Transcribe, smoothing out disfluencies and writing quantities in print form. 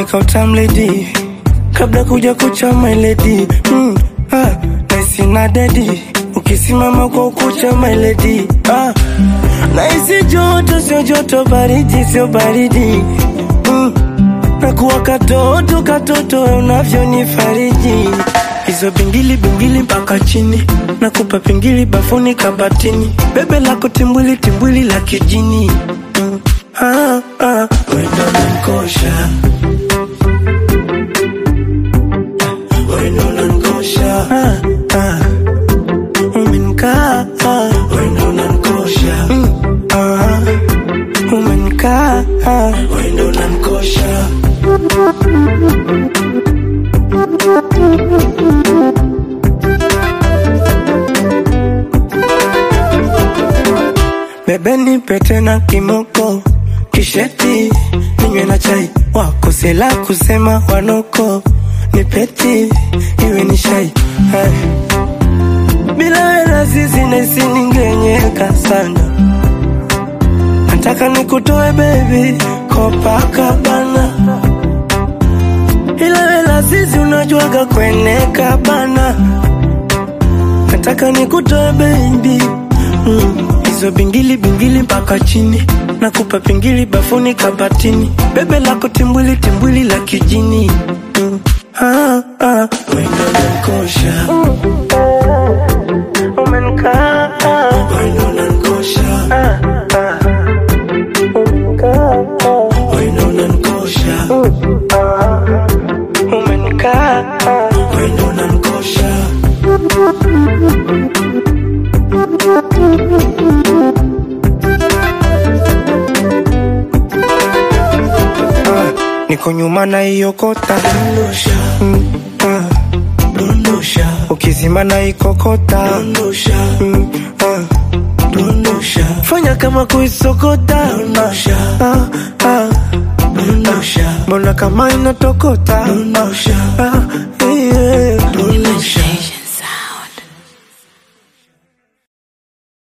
umefika utam lady, kabla kuja kucha my lady. Naisi na daddy, ukisimama kwa ukucha my lady. Naisi joto sio joto, baridi sio baridi. Nakuwa katoto unavyonifariji. Hizo bingili mpaka chini, nakupa pingili bafuni kabatini. Bebe lako timbwili la kijini. Wendo nankosha, wendo nankosha. Umenkaa, wendo nankosha. Umenkaa, wendo nankosha. Bebe nipe tena kimoko, kisheti, ninywe na chai. Wako sela kusema wanoko, nipeti, iwe ni shai. Bila wena sisi naisi ningenyeka sana. Nataka nikutoe baby, Copacabana. Ila wela sisi unajuaga kweneka bana. Nataka nikutoe baby. Hizo bingili mpaka chini, nakupa pingili bafuni kabatini. Bebe lako timbwili la kijini. Wendo nankosha. Umenkaa, wendo nankosha. Umenkaa, wendo nankosha. Umenkaa, wendo nankosha. Niko nyuma na iyo kota, dondosha. Dondosha. Ukizima na ikokota, dondosha. Dondosha. Fanya kama kuisokota, dondosha. Dondosha. Mbona kama inatokota, dondosha. Dondosha.